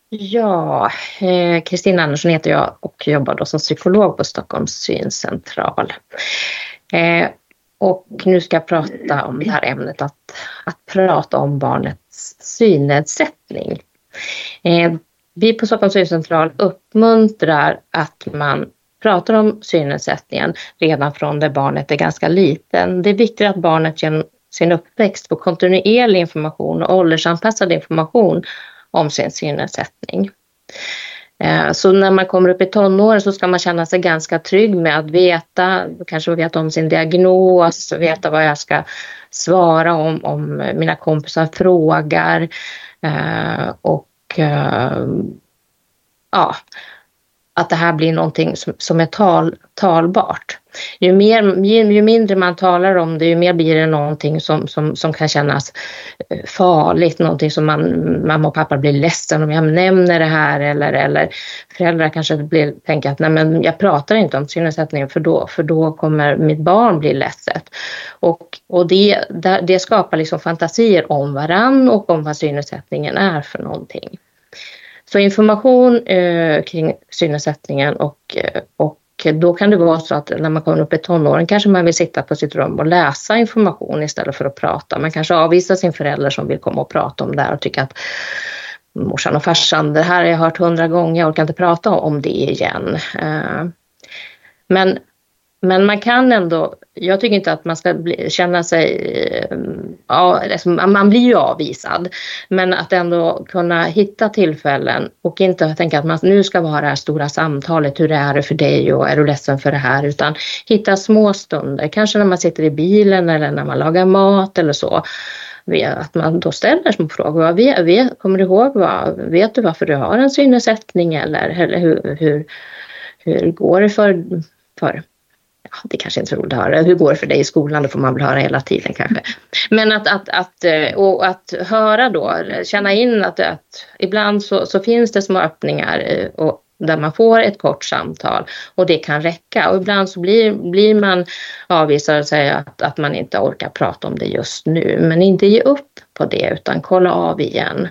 Ja, Kristina Andersson heter jag och jobbar då som psykolog på Stockholms syncentral. Och nu ska jag prata om det här ämnet att prata om barnets synnedsättning. Vi på Stockholms syncentral uppmuntrar att man pratar om synnedsättningen redan från det barnet är ganska liten. Det är viktigt att barnet genom sin uppväxt får kontinuerlig information och åldersanpassad information om sin synnedsättning. Så när man kommer upp i tonåren så ska man känna sig ganska trygg med att veta, kanske veta om sin diagnos, veta vad jag ska svara om mina kompisar frågar att det här blir någonting som är talbart. Ju mindre man talar om det, ju mer blir det någonting som kan kännas farligt. Någonting som mamma och pappa blir ledsen om jag nämner det här. Eller föräldrar kanske tänker att nej, men jag pratar inte om synnedsättningen för då kommer mitt barn bli ledset. Och det skapar liksom fantasier om varann och om vad synnedsättningen är för någonting. Så information kring synnedsättningen och då kan det vara så att när man kommer upp i tonåren kanske man vill sitta på sitt rum och läsa information istället för att prata. Man kanske avvisar sin förälder som vill komma och prata om det här och tycker att morsan och farsan, det här har jag hört 100 gånger, jag orkar inte prata om det igen. Men man kan ändå, jag tycker inte att man ska känna sig, man blir ju avvisad, men att ändå kunna hitta tillfällen och inte tänka att man nu ska vara det här stora samtalet, hur är det för dig och är du ledsen för det här, utan hitta små stunder, kanske när man sitter i bilen eller när man lagar mat eller så, att man då ställer små frågor. Kommer du ihåg, vet du varför du har en synnedsättning eller hur går det för det kanske inte är så roligt att höra. Hur går det för dig i skolan? Det får man väl höra hela tiden kanske. Men att höra då, känna in att ibland så finns det små öppningar och där man får ett kort samtal och det kan räcka. Och ibland så blir man avvisad och säger att man inte orkar prata om det just nu. Men inte ge upp på det utan kolla av igen.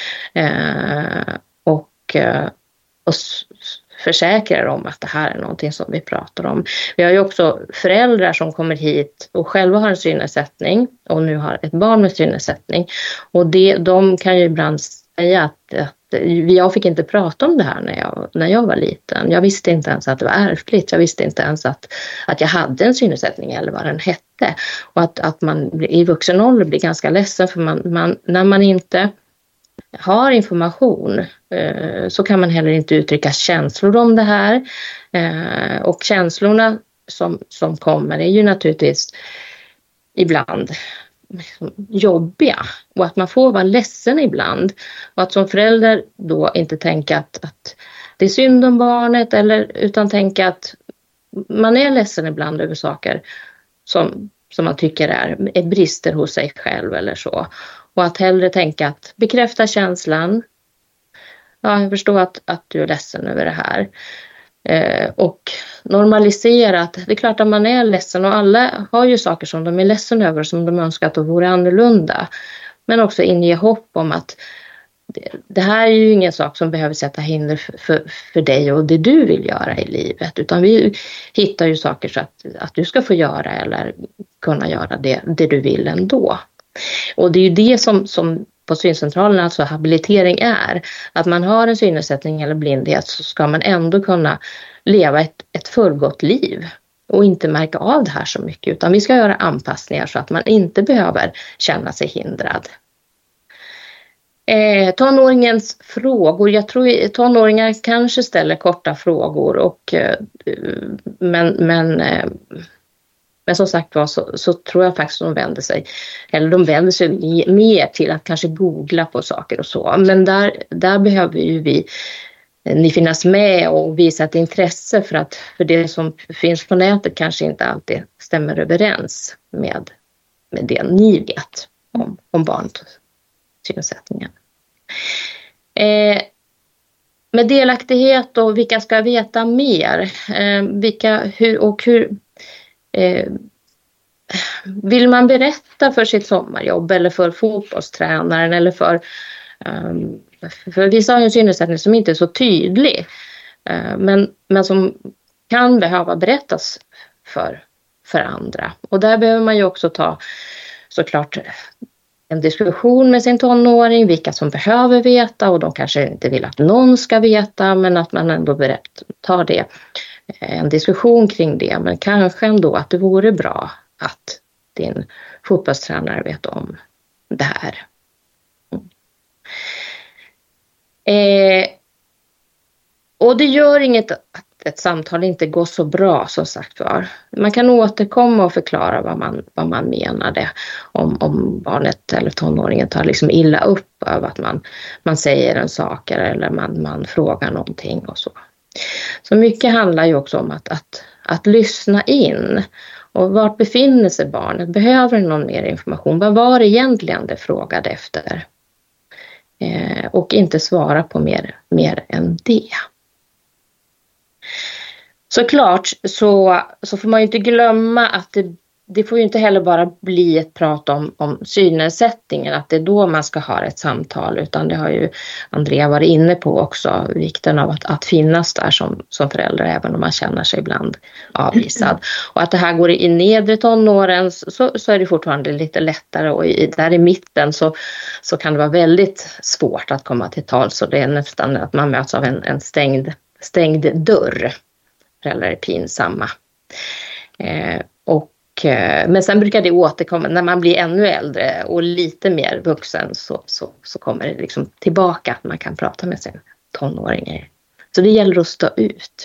Och försäkrar om att det här är någonting som vi pratar om. Vi har ju också föräldrar som kommer hit och själva har en synnedsättning och nu har ett barn med synnedsättning. Och de kan ju ibland säga att jag fick inte prata om det här när jag var liten. Jag visste inte ens att det var ärftligt. Jag visste inte ens att jag hade en synnedsättning eller vad den hette. Och att man i vuxen ålder blir ganska ledsen för när man inte har information så kan man heller inte uttrycka känslor om det här. Och känslorna som kommer är ju naturligtvis ibland jobbiga. Och att man får vara ledsen ibland. Och att som förälder då inte tänka att det är synd om barnet utan tänka att man är ledsen ibland över saker som man tycker är brister hos sig själv eller så. Och att hellre tänka att bekräfta känslan. Ja, jag förstår att du är ledsen över det här. Och normalisera att det är klart att man är ledsen. Och alla har ju saker som de är ledsen över som de önskar att det vore annorlunda. Men också inge hopp om att det här är ju ingen sak som behöver sätta hinder för dig och det du vill göra i livet. Utan vi hittar ju saker så att du ska få göra eller kunna göra det du vill ändå. Och det är ju det som på syncentralen, alltså habilitering är. Att man har en synnedsättning eller blindhet så ska man ändå kunna leva ett fullgott liv. Och inte märka av det här så mycket. Utan vi ska göra anpassningar så att man inte behöver känna sig hindrad. Tonåringens frågor. Jag tror tonåringar kanske ställer korta frågor. Men som sagt var så tror jag faktiskt de vänder sig mer till att kanske googla på saker och så. Men där behöver ju ni finnas med och visa ett intresse för det som finns på nätet kanske inte alltid stämmer överens med det ni vet om barnsynnedsättningen. Med delaktighet och vilka ska veta mer? Hur vill man berätta för sitt sommarjobb eller för fotbollstränaren eller för För vissa har ju en synnedsättning som inte är så tydlig, men som kan behöva berättas för andra. Och där behöver man ju också ta såklart en diskussion med sin tonåring, vilka som behöver veta, och de kanske inte vill att någon ska veta, men att man ändå tar det, en diskussion kring det. Men kanske ändå att det vore bra att din fotbollstränare vet om det här. Och det gör inget att ett samtal inte går så bra, som sagt var. Man kan återkomma och förklara vad man menade om barnet eller tonåringen tar liksom illa upp av att man säger en sak eller man frågar någonting och så. Så mycket handlar ju också om att lyssna in. Och vart befinner sig barnet? Behöver någon mer information? Vad var det egentligen det frågade efter? Och inte svara på mer än det. Såklart så får man ju inte glömma att det får ju inte heller bara bli ett prat om synnedsättningen, att det är då man ska ha ett samtal, utan det har ju Andrea varit inne på också, vikten av att finnas där som förälder även om man känner sig ibland avvisad. Och att det här går i nedre tonåren så är det fortfarande lite lättare, och där i mitten så kan det vara väldigt svårt att komma till tal, så det är nästan att man möts av en stängd dörr. Föräldrar är pinsamma. Men sen brukar det återkomma när man blir ännu äldre och lite mer vuxen, så kommer det liksom tillbaka att man kan prata med sin tonåring. Så det gäller att stå ut.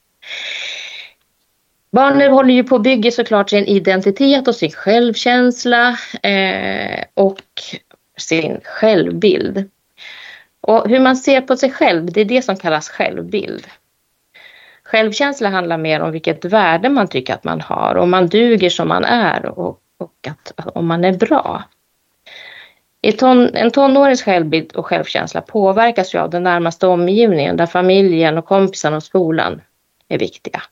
Barnen håller ju på att bygga såklart sin identitet och sin självkänsla och sin självbild. Och hur man ser på sig själv, det är det som kallas självbild. Självkänsla handlar mer om vilket värde man tycker att man har, om man duger som man är och om man är bra. En tonårings självbild och självkänsla påverkas ju av den närmaste omgivningen, där familjen och kompisarna och skolan är viktiga.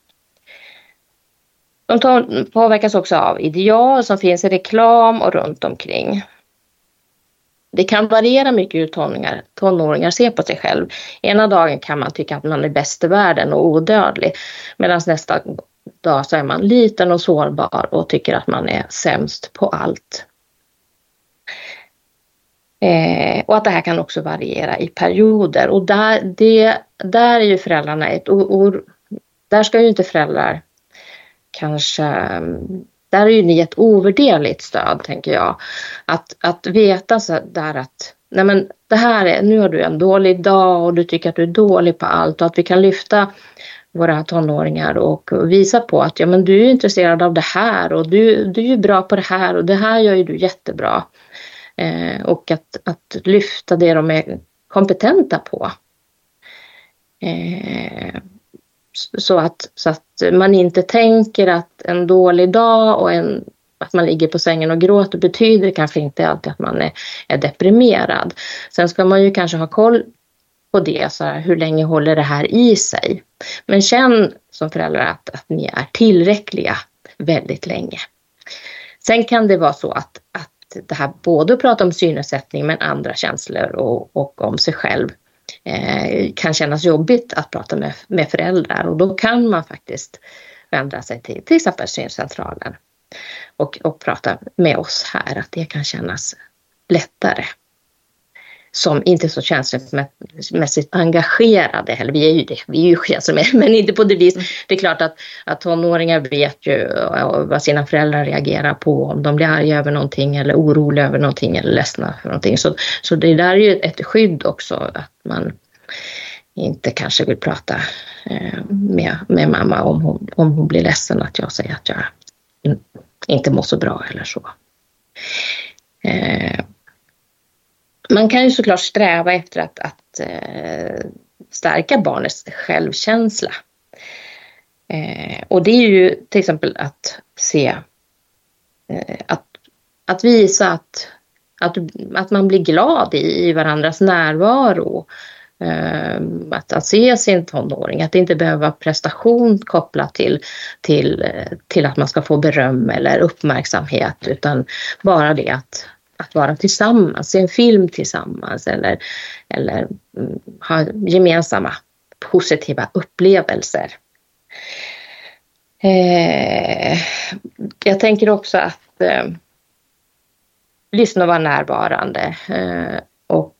De påverkas också av ideal som finns i reklam och runt omkring. Det kan variera mycket hur tonåringar ser på sig själv. Ena dagen kan man tycka att man är bäst i världen och odödlig, medan nästa dag så är man liten och sårbar och tycker att man är sämst på allt. Och att det här kan också variera i perioder. Och där är ju föräldrarna där ska ju inte föräldrar kanske... Där är ju ni ett ovärderligt stöd, tänker jag. Att veta så där att nej men det här nu har du en dålig dag och du tycker att du är dålig på allt, och att vi kan lyfta våra tonåringar och visa på att ja, men du är intresserad av det här och du är ju bra på det här och det här gör ju du jättebra. Och att lyfta det de är kompetenta på. Så att man inte tänker att en dålig dag och att man ligger på sängen och gråter betyder kanske inte alltid att man är deprimerad. Sen ska man ju kanske ha koll på det, så här, hur länge håller det här i sig. Men känn som föräldrar att ni är tillräckliga väldigt länge. Sen kan det vara så att det här både att prata om synnedsättning men andra känslor och om sig själv kan kännas jobbigt att prata med föräldrar, och då kan man faktiskt vända sig till exempel syncentralen och prata med oss här, att det kan kännas lättare. Som inte så känslomässigt engagerade, eller vi är ju känslomässigt, men inte på det vis. Det är klart att tonåringar vet ju vad sina föräldrar reagerar på, om de blir arga över någonting eller oroliga över någonting eller ledsna för någonting. Så det där är ju ett skydd också, att man inte kanske vill prata med mamma om hon blir ledsen, att jag säger att jag inte mår så bra eller så. Man kan ju såklart sträva efter att stärka barnets självkänsla. Och det är ju till exempel att se, att visa att man blir glad i varandras närvaro. Att se sin tonåring, att det inte behöver vara prestation kopplat till att man ska få beröm eller uppmärksamhet, utan bara det att vara tillsammans, se en film tillsammans eller ha gemensamma positiva upplevelser. Jag tänker också att lyssna och vara närvarande och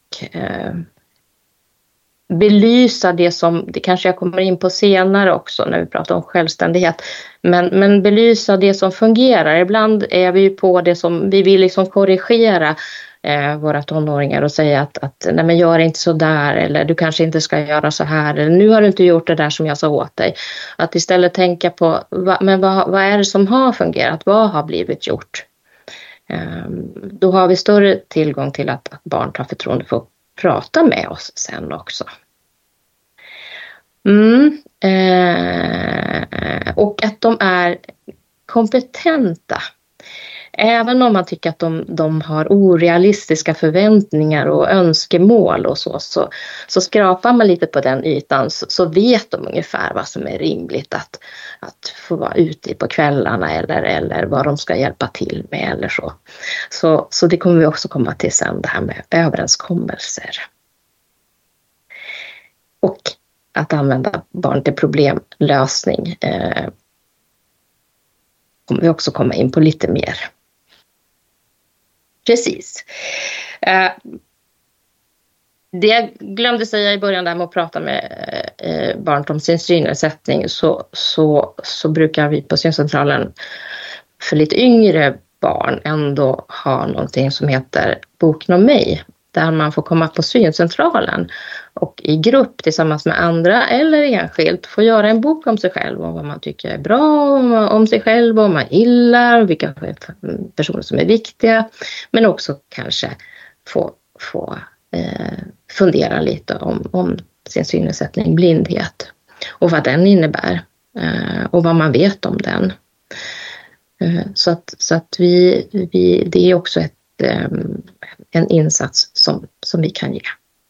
belysa det kanske jag kommer in på senare också när vi pratar om självständighet, men belysa det som fungerar. Ibland är vi ju på det som vi vill liksom korrigera våra tonåringar och säga att nej, men gör inte så där, eller du kanske inte ska göra så här, eller nu har du inte gjort det där som jag sa åt dig. Att istället tänka på vad är det som har fungerat, vad har blivit gjort. Då har vi större tillgång till att barn tar förtroende för att prata med oss sen också. Och att de är kompetenta. Även om man tycker att de har orealistiska förväntningar och önskemål och så skrapar man lite på den ytan, så vet de ungefär vad som är rimligt att få vara ute på kvällarna eller vad de ska hjälpa till med eller så. Så det kommer vi också komma till sen, det här med överenskommelser. Och att använda barn till problemlösning kommer vi också komma in på lite mer. Precis. Det jag glömde säga i början där med att prata med barn om sin synnedsättning, så brukar vi på syncentralen för lite yngre barn ändå ha någonting som heter Boken om mig, där man får komma på syncentralen och i grupp tillsammans med andra eller enskilt få göra en bok om sig själv och vad man tycker är bra om sig själv, vad man gillar, vilka personer som är viktiga, men också kanske få fundera lite om sin synnedsättning, blindhet och vad den innebär och vad man vet om den. Så att det är också en insats som vi kan ge.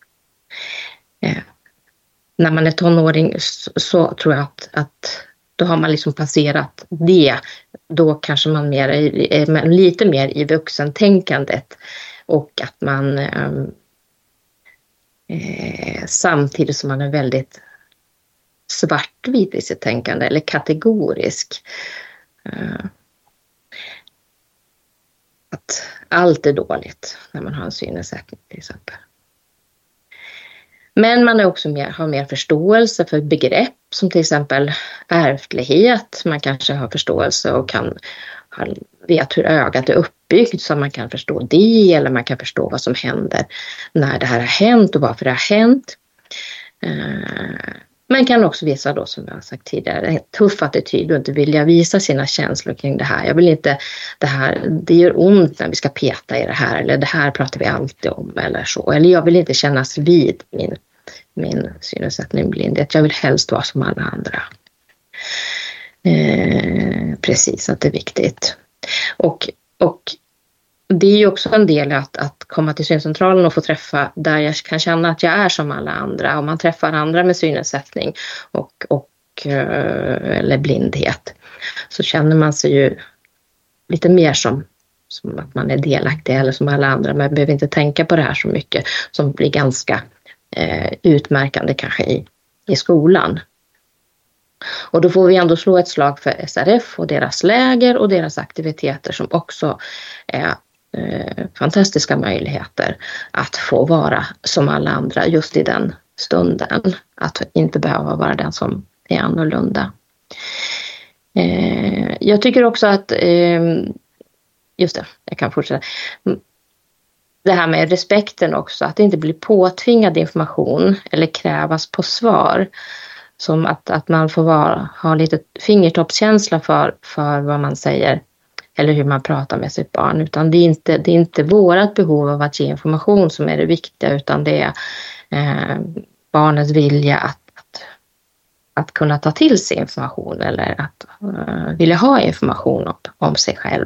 När man är tonåring så tror jag att då har man liksom passerat det. Då kanske man är lite mer i vuxentänkandet och att man samtidigt som man är väldigt svartvit i sitt tänkande eller kategorisk. Att allt är dåligt när man har en synnedsättning till exempel. Men man är också har mer förståelse för begrepp som till exempel ärftlighet. Man kanske har förståelse och vet hur ögat är uppbyggt, så man kan förstå det, eller man kan förstå vad som händer när det här har hänt och varför det har hänt. Man kan också visa då, som jag har sagt tidigare, en tuff attityd och inte vilja visa sina känslor kring det här. Jag vill inte det gör ont när vi ska peta i det här, eller det här pratar vi alltid om eller så. Eller jag vill inte kännas vid min synnedsättning, blindhet. Jag vill helst vara som alla andra. Precis, att det är viktigt. Och det är ju också en del att komma till syncentralen och få träffa där jag kan känna att jag är som alla andra. Om man träffar andra med synnedsättning eller blindhet, så känner man sig ju lite mer som att man är delaktig eller som alla andra. Man behöver inte tänka på det här så mycket, som blir ganska utmärkande kanske i skolan. Och då får vi ändå slå ett slag för SRF och deras läger och deras aktiviteter, som också är fantastiska möjligheter att få vara som alla andra just i den stunden. Att inte behöva vara den som är annorlunda. Jag tycker också att just det, jag kan fortsätta. Det här med respekten också, att det inte blir påtvingad information eller krävas på svar. Som att man får ha lite fingertoppskänsla för vad man säger eller hur man pratar med sitt barn. Utan det är inte vårat behov av att ge information som är det viktiga, utan det är barnets vilja att kunna ta till sig information eller att vilja ha information om sig själv.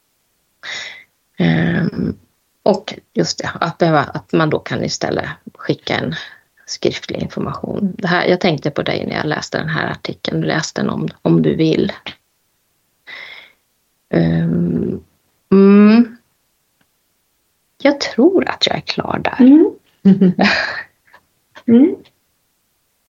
Och just det, att man då kan istället skicka en skriftlig information. Jag tänkte på dig när jag läste den här artikeln. Läs den om du vill. jag tror att jag är klar där. Mm. Mm.